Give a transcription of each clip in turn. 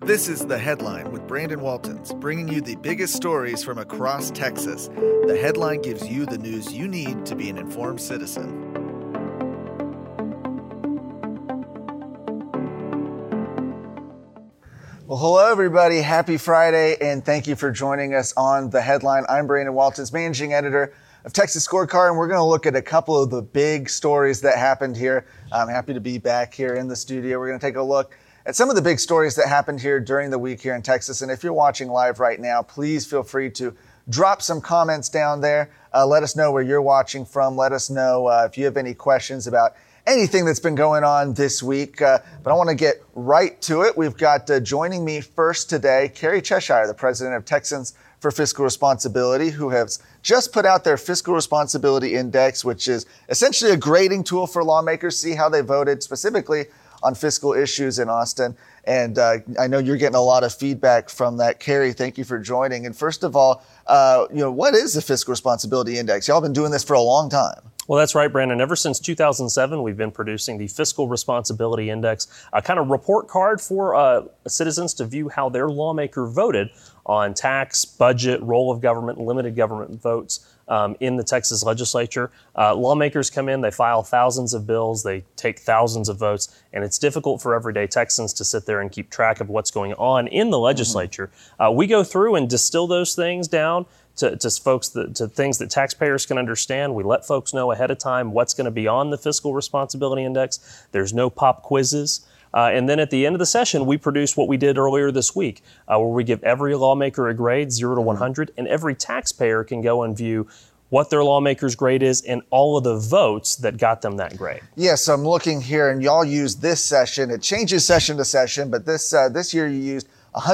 This is The Headline with Brandon Waltons, bringing you the biggest stories from across Texas. The Headline gives you the news you need to be an informed citizen. Well, hello, everybody. Happy Friday, and thank you for joining us on The Headline. I'm Brandon Waltons, managing editor of Texas Scorecard, and we're going to look at a couple of the big stories that happened here. I'm happy to be back here in the studio. We're going to take a look at some of the big stories that happened here during the week here in Texas. And if you're watching live right now, please feel free to drop some comments down there. Let us know where you're watching from. Let us know if you have any questions about anything that's been going on this week. But I want to get right to it. We've got joining me first today, Carrie Cheshire, the president of Texans for Fiscal Responsibility, who has just put out their Fiscal Responsibility Index, which is essentially a grading tool for lawmakers, see how they voted specifically on fiscal issues in Austin. And I know you're getting a lot of feedback from that. Carrie, thank you for joining. And first of all, what is the Fiscal Responsibility Index? Y'all been doing this for a long time. Well, that's right, Brandon. Ever since 2007, we've been producing the Fiscal Responsibility Index, a kind of report card for citizens to view how their lawmaker voted on tax, budget, role of government, limited government votes in the Texas legislature. Lawmakers come in, they file thousands of bills, they take thousands of votes, and it's difficult for everyday Texans to sit there and keep track of what's going on in the legislature. We go through and distill those things down to things that taxpayers can understand. We let folks know ahead of time what's going to be on the Fiscal Responsibility Index. There's no pop quizzes. And then at the end of the session, we produce what we did earlier this week, where we give every lawmaker a grade, 0 to 100, and every taxpayer can go and view what their lawmaker's grade is and all of the votes that got them that grade. Yes, I'm looking here, and y'all use this session. It changes session to session, but this year you used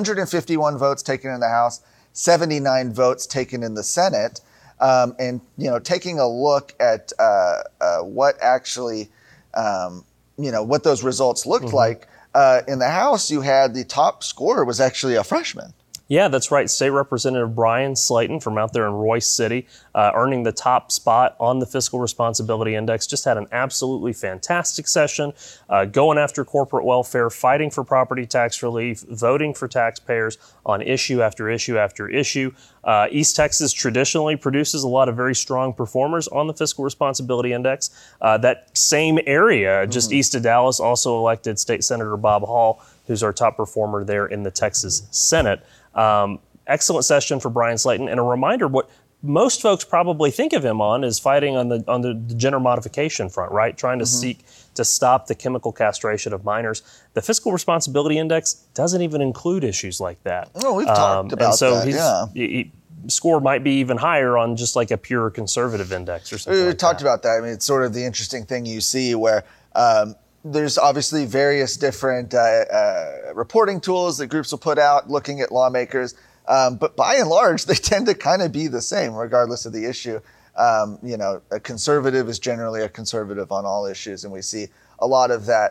151 votes taken in the House, 79 votes taken in the Senate, and taking a look at what actually what those results looked like. In the House, you had the top scorer was actually a freshman. Yeah, that's right. State Representative Bryan Slaton from out there in Royce City, earning the top spot on the Fiscal Responsibility Index, just had an absolutely fantastic session, going after corporate welfare, fighting for property tax relief, voting for taxpayers on issue after issue after issue. East Texas traditionally produces a lot of very strong performers on the Fiscal Responsibility Index. That same area, just east of Dallas, also elected State Senator Bob Hall, who's our top performer there in the Texas Senate. Excellent session for Bryan Slaton, and a reminder what most folks probably think of him on is fighting on the gender modification front, right? Trying to seek to stop the chemical castration of minors. The Fiscal Responsibility Index doesn't even include issues like that. Oh, we've talked about and so that, he score might be even higher on just like a pure conservative index or something. We talked about that. I mean, it's sort of the interesting thing you see where there's obviously various different reporting tools that groups will put out looking at lawmakers. But by and large, they tend to kind of be the same regardless of the issue. A conservative is generally a conservative on all issues, and we see a lot of that.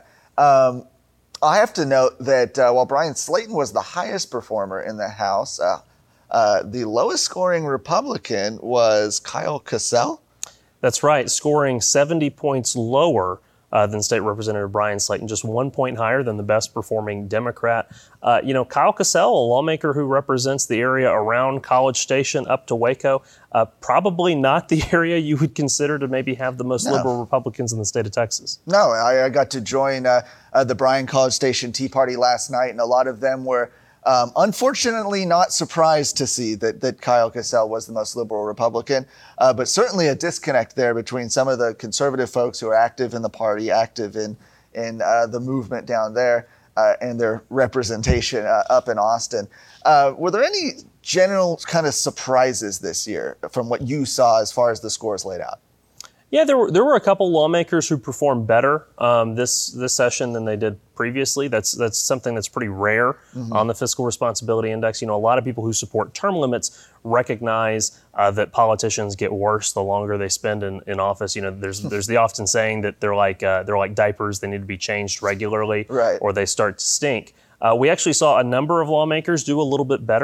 I have to note that while Bryan Slaton was the highest performer in the House, the lowest scoring Republican was Kyle Cassell. That's right, scoring 70 points lower than State Representative Bryan Slaton, just 1 point higher than the best performing Democrat. Kyle Cassell, a lawmaker who represents the area around College Station up to Waco, probably not the area you would consider to maybe have the most liberal Republicans in the state of Texas. No, I got to join the Bryan College Station Tea Party last night, and a lot of them were unfortunately not surprised to see that Kyle Cassell was the most liberal Republican, but certainly a disconnect there between some of the conservative folks who are active in the party, active in the movement down there, and their representation up in Austin. Were there any general kind of surprises this year from what you saw as far as the scores laid out? Yeah, there were a couple lawmakers who performed better this session than they did previously. That's something that's pretty rare on the Fiscal Responsibility Index. A lot of people who support term limits recognize that politicians get worse the longer they spend in office. There's the often saying that they're like diapers; they need to be changed regularly, right, or they start to stink. We actually saw a number of lawmakers do a little bit better.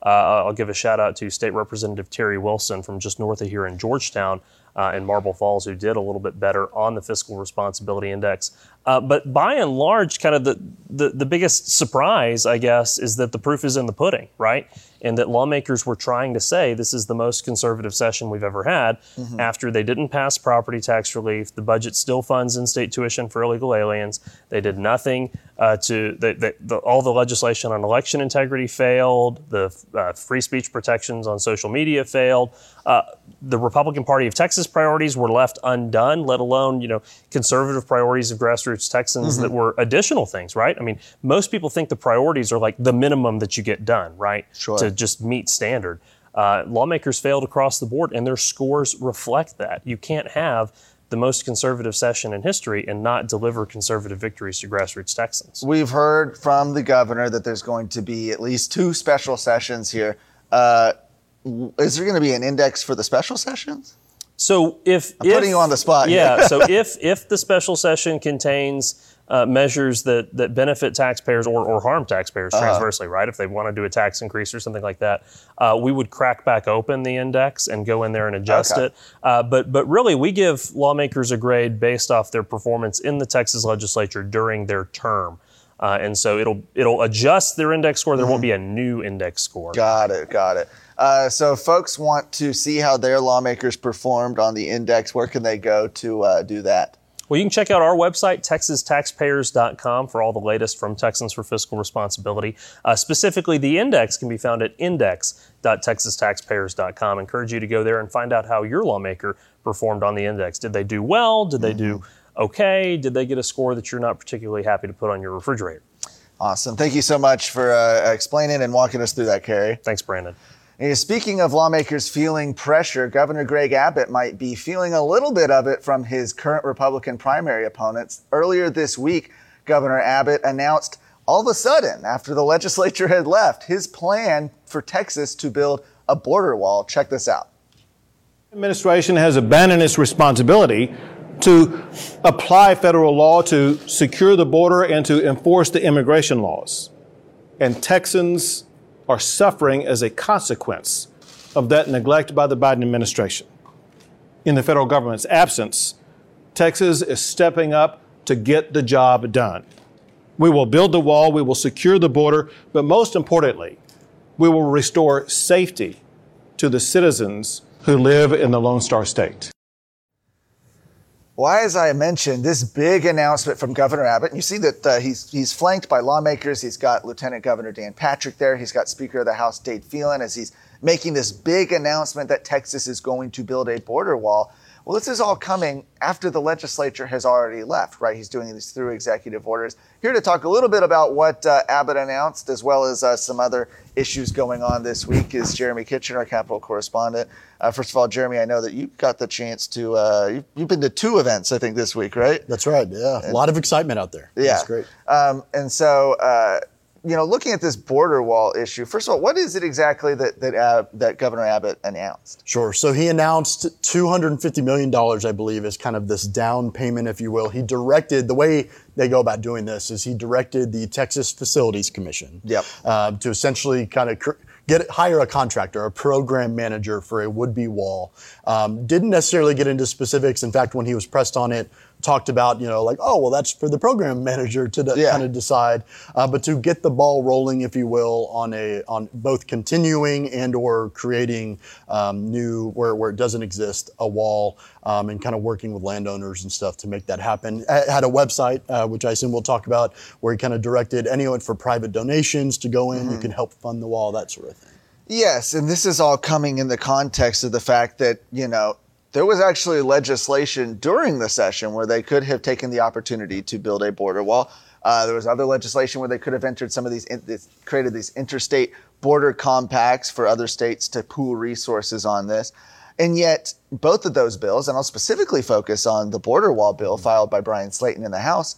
I'll give a shout out to State Representative Terry Wilson from just north of here in Georgetown and Marble Falls, who did a little bit better on the Fiscal Responsibility Index. But by and large, kind of the biggest surprise, I guess, is that the proof is in the pudding, right? And that lawmakers were trying to say this is the most conservative session we've ever had after they didn't pass property tax relief. The budget still funds in-state tuition for illegal aliens. They did nothing all the legislation on election integrity failed. The free speech protections on social media failed. The Republican Party of Texas priorities were left undone, let alone, conservative priorities of grassroots Texans that were additional things, right? I mean, most people think the priorities are like the minimum that you get done, right? Sure. To just meet standard. Lawmakers failed across the board, and their scores reflect that. You can't have the most conservative session in history and not deliver conservative victories to grassroots Texans. We've heard from the governor that there's going to be at least 2 special sessions here. Is there going to be an index for the special sessions? So I'm putting you on the spot. Yeah. So if the special session contains measures that benefit taxpayers or harm taxpayers transversely, right? If they want to do a tax increase or something like that, we would crack back open the index and go in there and adjust it. But really, we give lawmakers a grade based off their performance in the Texas legislature during their term. And so it'll adjust their index score. There won't be a new index score. Got it. So folks want to see how their lawmakers performed on the index. Where can they go to do that? Well, you can check out our website, texastaxpayers.com, for all the latest from Texans for Fiscal Responsibility. Specifically, the index can be found at index.texastaxpayers.com. I encourage you to go there and find out how your lawmaker performed on the index. Did they do well? Did they do okay? Did they get a score that you're not particularly happy to put on your refrigerator? Awesome. Thank you so much for explaining and walking us through that, Kerry. Thanks, Brandon. And speaking of lawmakers feeling pressure, Governor Greg Abbott might be feeling a little bit of it from his current Republican primary opponents. Earlier this week, Governor Abbott announced all of a sudden, after the legislature had left, his plan for Texas to build a border wall. Check this out. The administration has abandoned its responsibility to apply federal law to secure the border and to enforce the immigration laws. And Texans are suffering as a consequence of that neglect by the Biden administration. In the federal government's absence, Texas is stepping up to get the job done. We will build the wall, we will secure the border, but most importantly, we will restore safety to the citizens who live in the Lone Star State. Well, as I mentioned, this big announcement from Governor Abbott, and you see that he's flanked by lawmakers. He's got Lieutenant Governor Dan Patrick there. He's got Speaker of the House Dade Phelan as he's making this big announcement that Texas is going to build a border wall. Well, this is all coming after the legislature has already left, right? He's doing this through executive orders. Here to talk a little bit about what Abbott announced, as well as some other issues going on this week, is Jeremy Kitchen, our Capitol correspondent. First of all, Jeremy, I know that you got the chance to, you've been to 2 events, I think, this week, right? That's right, yeah. A lot of excitement out there. Yeah. That's great. And so, looking at this border wall issue, first of all, what is it exactly that Governor Abbott announced? Sure. So he announced $250 million, I believe, as kind of this down payment, if you will. He directed, the way they go about doing this is he directed the Texas Facilities Commission to essentially kind of hire a contractor, a program manager for a would-be wall. Didn't necessarily get into specifics. In fact, when he was pressed on it, talked about, that's for the program manager to kind of decide. But to get the ball rolling, if you will, on both continuing and or creating new, where it doesn't exist, a wall, and kind of working with landowners and stuff to make that happen. Had a website, which I assume we'll talk about, where he kind of directed anyone for private donations to go in. You can help fund the wall, that sort of thing. Yes, and this is all coming in the context of the fact that, there was actually legislation during the session where they could have taken the opportunity to build a border wall. There was other legislation where they could have entered some of these, created these interstate border compacts for other states to pool resources on this. And yet, both of those bills, and I'll specifically focus on the border wall bill filed by Brian Slayton in the House,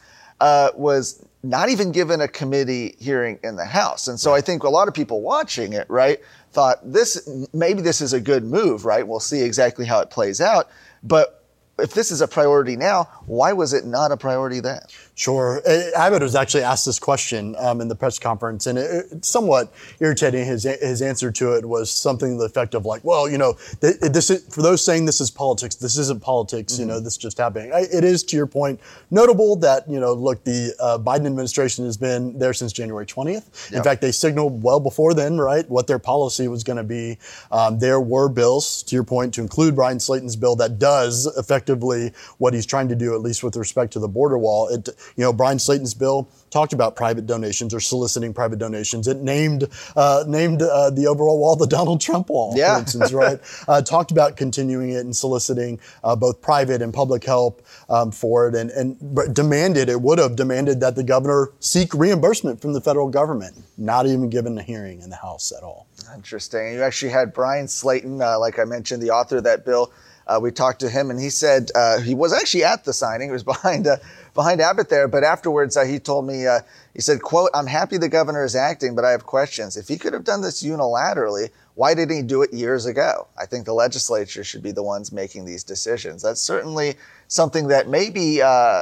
was not even given a committee hearing in the House. And so I think a lot of people watching it, right, thought maybe this is a good move, right? We'll see exactly how it plays out. But if this is a priority now, why was it not a priority then? Sure. Abbott was actually asked this question in the press conference, and it's somewhat irritating. His answer to it was something to the effect of like, well, this is, for those saying this is politics, this isn't politics, this is just happening. It is, to your point, notable that, look, the Biden administration has been there since January 20th. In fact, they signaled well before then, right, what their policy was going to be. There were bills, to your point, to include Brian Slayton's bill that does effectively what he's trying to do, at least with respect to the border wall. Brian Slayton's bill talked about private donations or soliciting private donations. It named the overall wall the Donald Trump wall, for instance, right? Talked about continuing it and soliciting both private and public help for it, and would have demanded that the governor seek reimbursement from the federal government. Not even given a hearing in the House at all. Interesting. You actually had Brian Slayton, like I mentioned, the author of that bill. We talked to him, and he said he was actually at the signing. He was behind Abbott there, but afterwards he told me, he said, quote, "I'm happy the governor is acting, but I have questions. If he could have done this unilaterally, why didn't he do it years ago? I think the legislature should be the ones making these decisions." That's certainly something that maybe,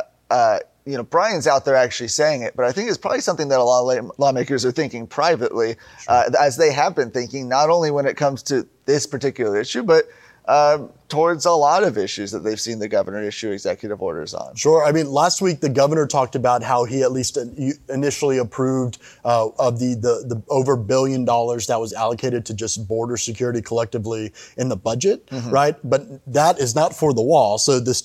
Brian's out there actually saying it, but I think it's probably something that a lot of lawmakers are thinking privately, as they have been thinking, not only when it comes to this particular issue, but towards a lot of issues that they've seen the governor issue executive orders on. Sure. I mean, last week the governor talked about how he at least initially approved of the over $1 billion that was allocated to just border security collectively in the budget, right? But that is not for the wall. So this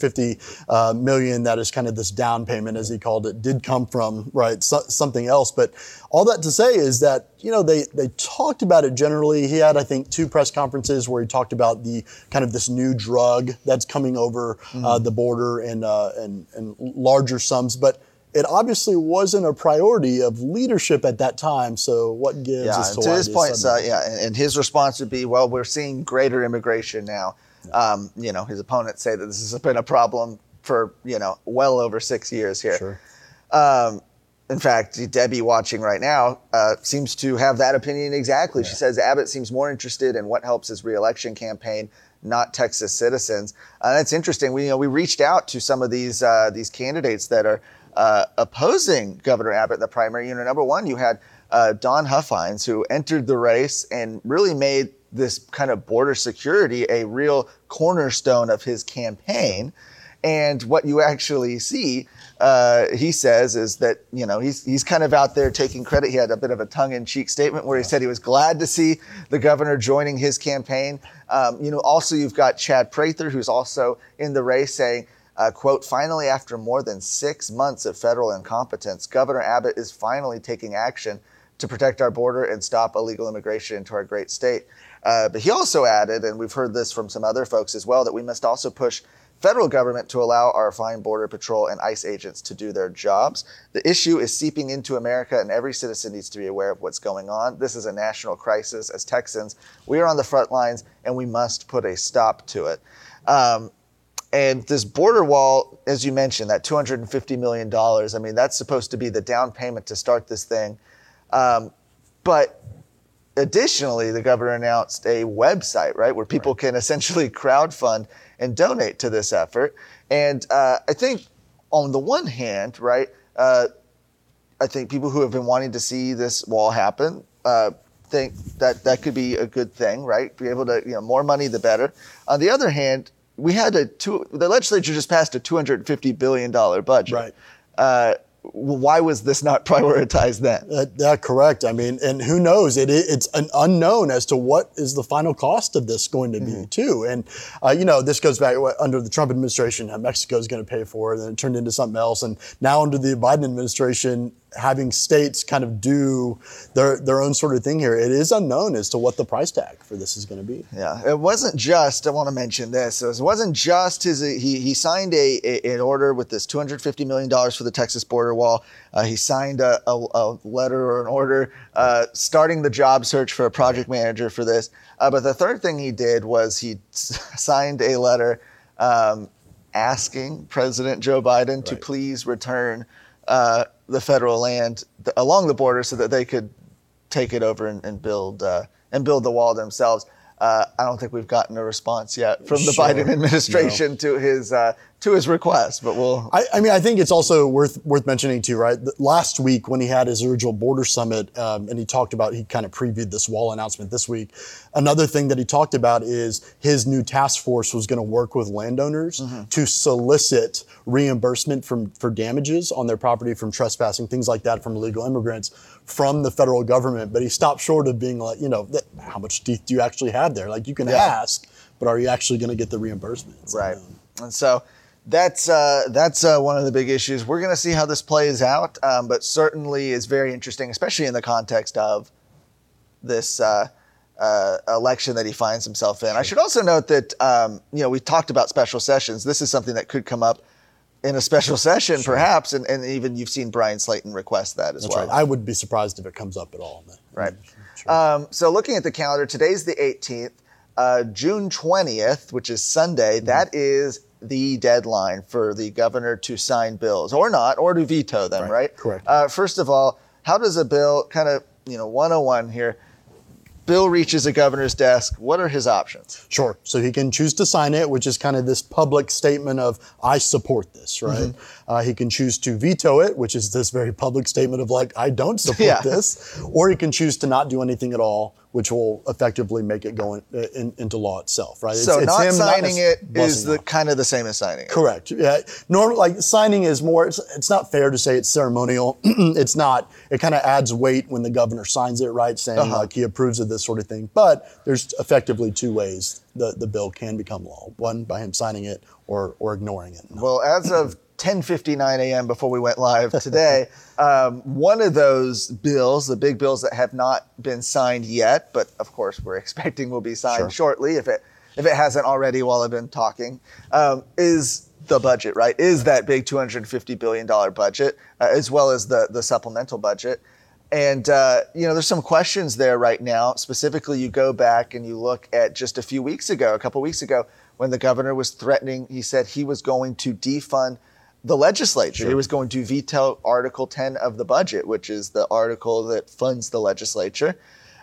$250 million that is kind of this down payment, as he called it, did come from, right, something else. But all that to say is that, they talked about it generally. He had, I think, 2 press conferences where he talked about the kind of this new drug that's coming over the border and larger sums. But it obviously wasn't a priority of leadership at that time. So what gives as to his point, and his response would be, well, we're seeing greater immigration now. His opponents say that this has been a problem for, well over 6 years here. Sure. In fact, Debbie watching right now seems to have that opinion exactly. Yeah. She says Abbott seems more interested in what helps his reelection campaign, not Texas citizens. That's interesting. We reached out to some of these candidates that are opposing Governor Abbott in the primary. Number one, you had Dawn Huffines, who entered the race and really made this kind of border security a real cornerstone of his campaign. And what you actually see, he says, is that, he's kind of out there taking credit. He had a bit of a tongue-in-cheek statement where he said he was glad to see the governor joining his campaign. Also you've got Chad Prather, who's also in the race, saying, quote, "Finally, after more than 6 months of federal incompetence, Governor Abbott is finally taking action to protect our border and stop illegal immigration into our great state." But he also added, and we've heard this from some other folks as well, that we must also push federal government to allow our fine border patrol and ICE agents to do their jobs. The issue is seeping into America, and every citizen needs to be aware of what's going on. This is a national crisis. As Texans, we are on the front lines, and we must put a stop to it. And this border wall, as you mentioned, that $250 million, I mean, that's supposed to be the down payment to start this thing. But additionally, the governor announced a website, right, where people can essentially crowdfund and donate to this effort. And I think on the one hand, right, I think people who have been wanting to see this wall happen think that could be a good thing, right? Be able to, more money, the better. On the other hand, we had the legislature just passed a $250 billion budget. Right. Why was this not prioritized then? Correct. I mean, and who knows? It's an unknown as to what is the final cost of this going to be, too. And, this goes back under the Trump administration, Mexico is going to pay for it, and it turned into something else. And now under the Biden administration, having states kind of do their own sort of thing here, it is unknown as to what the price tag for this is going to be. Yeah, it wasn't just, I want to mention this, it wasn't just he signed an order with this $250 million for the Texas border wall. He signed a letter or an order starting the job search for a project manager for this. But the third thing he did was he signed a letter asking President Joe Biden to please return the federal land along the border so that they could take it over and build the wall themselves. I don't think we've gotten a response yet from the Biden administration to his request, but we'll. I think it's also worth mentioning too, right? Last week when he had his original border summit, and he kind of previewed this wall announcement this week. Another thing that he talked about is his new task force was going to work with landowners to solicit reimbursement for damages on their property from trespassing, things like that, from illegal immigrants from the federal government. But he stopped short of being like, how much teeth do you actually have there? Like, you can ask, but are you actually going to get the reimbursements? Right. And so that's one of the big issues. We're going to see how this plays out, but certainly is very interesting, especially in the context of this election that he finds himself in. Sure. I should also note that, we talked about special sessions. This is something that could come up in a special session, perhaps, and even you've seen Brian Slayton request that as well. Right. I would be surprised if it comes up at all. Right. Sure. So looking at the calendar, today's the 18th. June 20th, which is Sunday, that is the deadline for the governor to sign bills, or not, or to veto them, right? Correct. First of all, how does a bill, kind of, 101 here, bill reaches a governor's desk, what are his options? Sure. So he can choose to sign it, which is kind of this public statement of, I support this, right? He can choose to veto it, which is this very public statement of like, I don't support this. Or he can choose to not do anything at all, which will effectively make it go into law itself, right? So it's not signing it is kind of the same as signing it. Correct. Yeah. Normally, like, signing is more, it's not fair to say it's ceremonial. It's not. It kind of adds weight when the governor signs it, right? Saying like he approves of this sort of thing. But there's effectively two ways the bill can become law. One, by him signing it, or ignoring it. Well, as of 10:59 a.m. before we went live today, one of those bills, the big bills that have not been signed yet, but of course we're expecting will be signed shortly if it hasn't already while I've been talking, is the budget, right? Is that big $250 billion budget, as well as the supplemental budget. And, there's some questions there right now. Specifically, you go back and you look at just a couple weeks ago, when the governor was threatening, he said he was going to defund the legislature. Sure. He was going to veto Article 10 of the budget, which is the article that funds the legislature.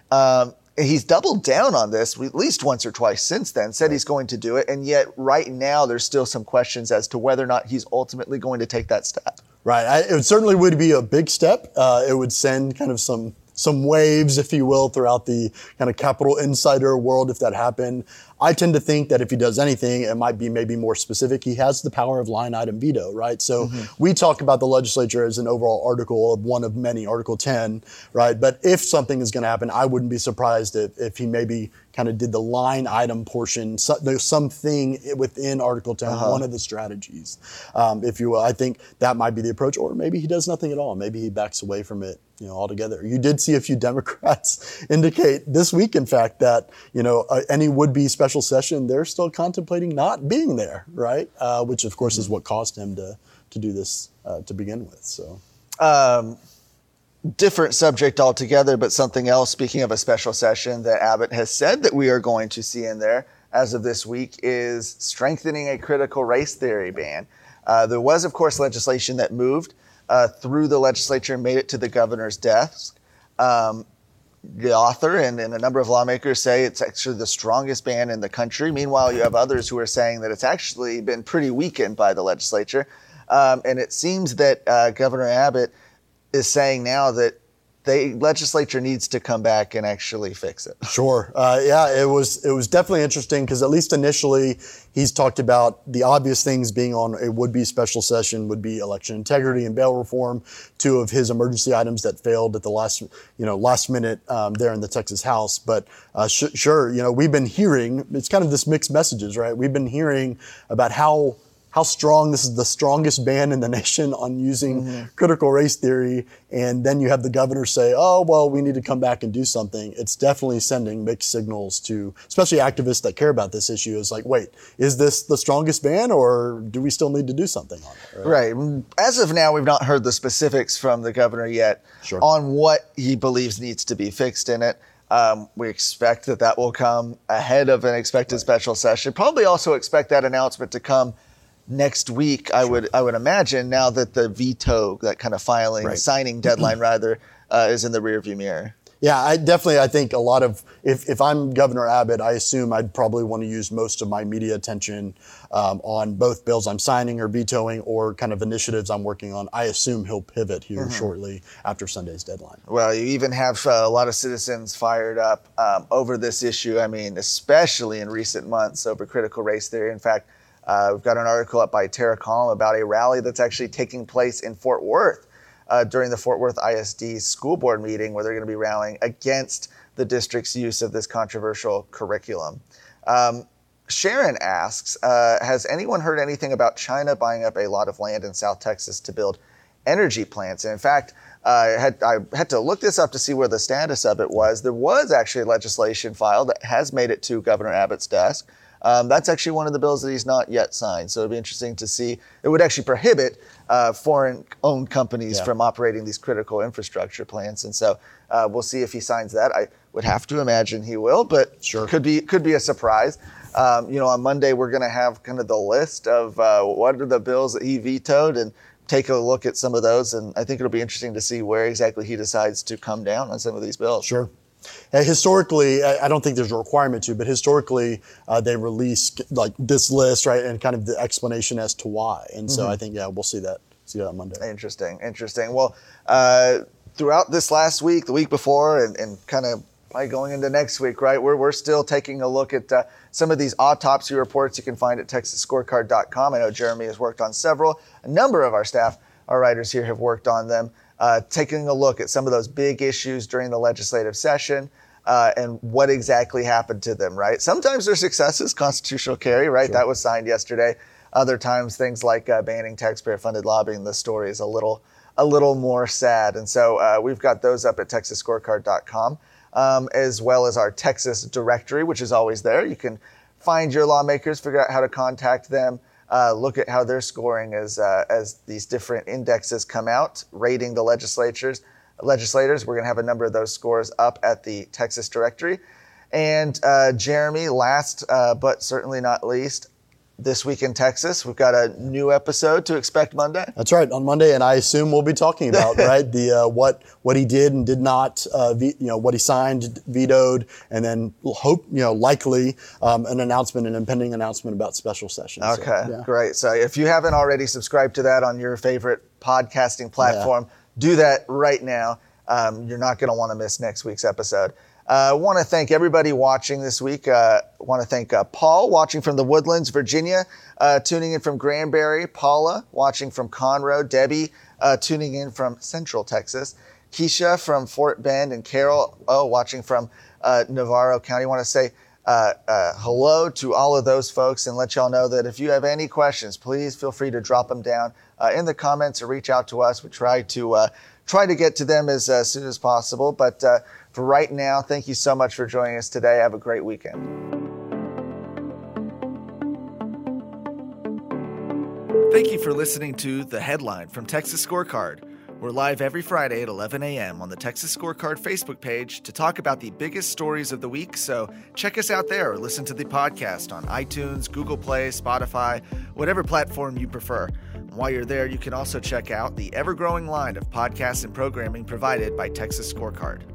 He's doubled down on this at least once or twice since then, said he's going to do it. And yet right now there's still some questions as to whether or not he's ultimately going to take that step. Right. It certainly would be a big step. It would send kind of some waves, if you will, throughout the kind of Capitol insider world if that happened. I tend to think that if he does anything, it might be maybe more specific. He has the power of line item veto, right? So we talk about the legislature as an overall article of one of many, Article 10, right? But if something is going to happen, I wouldn't be surprised if he maybe kind of did the line item portion, there's something within Article 10, one of the strategies, if you will. I think that might be the approach, or maybe he does nothing at all. Maybe he backs away from it, altogether. You did see a few Democrats indicate this week, in fact, that, any would-be special session, they're still contemplating not being there, right? Which, of course, is what caused him to do this to begin with. So. Different subject altogether, but something else. Speaking of a special session that Abbott has said that we are going to see in there as of this week is strengthening a critical race theory ban. There was, of course, legislation that moved through the legislature and made it to the governor's desk. The author and a number of lawmakers say it's actually the strongest ban in the country. Meanwhile, you have others who are saying that it's actually been pretty weakened by the legislature. And it seems that Governor Abbott is saying now that the legislature needs to come back and actually fix it. Sure. It was definitely interesting because at least initially he's talked about the obvious things being on a would-be special session would be election integrity and bail reform, two of his emergency items that failed at the last minute there in the Texas House. But sure, we've been hearing, it's kind of this mixed messages, right? We've been hearing about how strong this is the strongest ban in the nation on using critical race theory. And then you have the governor say, oh, well, we need to come back and do something. It's definitely sending mixed signals to especially activists that care about this issue. It's like, wait, is this the strongest ban or do we still need to do something on it? Right. As of now, we've not heard the specifics from the governor yet on what he believes needs to be fixed in it. We expect that will come ahead of an expected special session. Probably also expect that announcement to come next week, I would imagine, now that the veto, that kind of signing deadline rather, is in the rearview mirror. Yeah, I think a lot of, if I'm Governor Abbott, I assume I'd probably want to use most of my media attention on both bills I'm signing or vetoing or kind of initiatives I'm working on. I assume he'll pivot here shortly after Sunday's deadline. Well, you even have a lot of citizens fired up over this issue. I mean, especially in recent months over critical race theory. In fact, we've got an article up by Tara Collin about a rally that's actually taking place in Fort Worth during the Fort Worth ISD school board meeting, where they're going to be rallying against the district's use of this controversial curriculum. Sharon asks, has anyone heard anything about China buying up a lot of land in South Texas to build energy plants? And in fact, I had to look this up to see where the status of it was. There was actually legislation filed that has made it to Governor Abbott's desk. That's actually one of the bills that he's not yet signed. So it'd be interesting to see. It would actually prohibit foreign-owned companies from operating these critical infrastructure plants. And so we'll see if he signs that. I would have to imagine he will, but could be a surprise. On Monday, we're going to have kind of the list of what are the bills that he vetoed and take a look at some of those. And I think it'll be interesting to see where exactly he decides to come down on some of these bills. Sure. Historically, I don't think there's a requirement to, but historically, they release like this list, right, and kind of the explanation as to why. And so I think, we'll see that on Monday. Interesting. Well, throughout this last week, the week before, and kind of probably going into next week, right, we're still taking a look at some of these autopsy reports you can find at TexasScorecard.com. I know Jeremy has worked on several. A number of our staff, our writers here, have worked on them. Taking a look at some of those big issues during the legislative session and what exactly happened to them, right? Sometimes their successes, constitutional carry, right? That was signed yesterday. Other times, things like banning taxpayer-funded lobbying, the story is a little more sad. And so we've got those up at TexasScorecard.com, as well as our Texas directory, which is always there. You can find your lawmakers, figure out how to contact them, look at how they're scoring as these different indexes come out, rating the legislators. We're going to have a number of those scores up at the Texas directory. And Jeremy, last but certainly not least, This Week in Texas, we've got a new episode to expect Monday. That's right, on Monday, and I assume we'll be talking about right the what he did and did not, what he signed, vetoed, and then likely an impending announcement about special sessions. Okay, great. So if you haven't already subscribed to that on your favorite podcasting platform, do that right now. You're not going to want to miss next week's episode. I want to thank everybody watching this week. I want to thank Paul, watching from the Woodlands, Virginia, tuning in from Granbury, Paula, watching from Conroe, Debbie, tuning in from Central Texas, Keisha from Fort Bend, and Carol, watching from Navarro County. I want to say hello to all of those folks and let y'all know that if you have any questions, please feel free to drop them down in the comments or reach out to us. We try to get to them as soon as possible. But for right now, thank you so much for joining us today. Have a great weekend. Thank you for listening to The Headline from Texas Scorecard. We're live every Friday at 11 a.m. on the Texas Scorecard Facebook page to talk about the biggest stories of the week. So check us out there or listen to the podcast on iTunes, Google Play, Spotify, whatever platform you prefer. While you're there, you can also check out the ever-growing line of podcasts and programming provided by Texas Scorecard.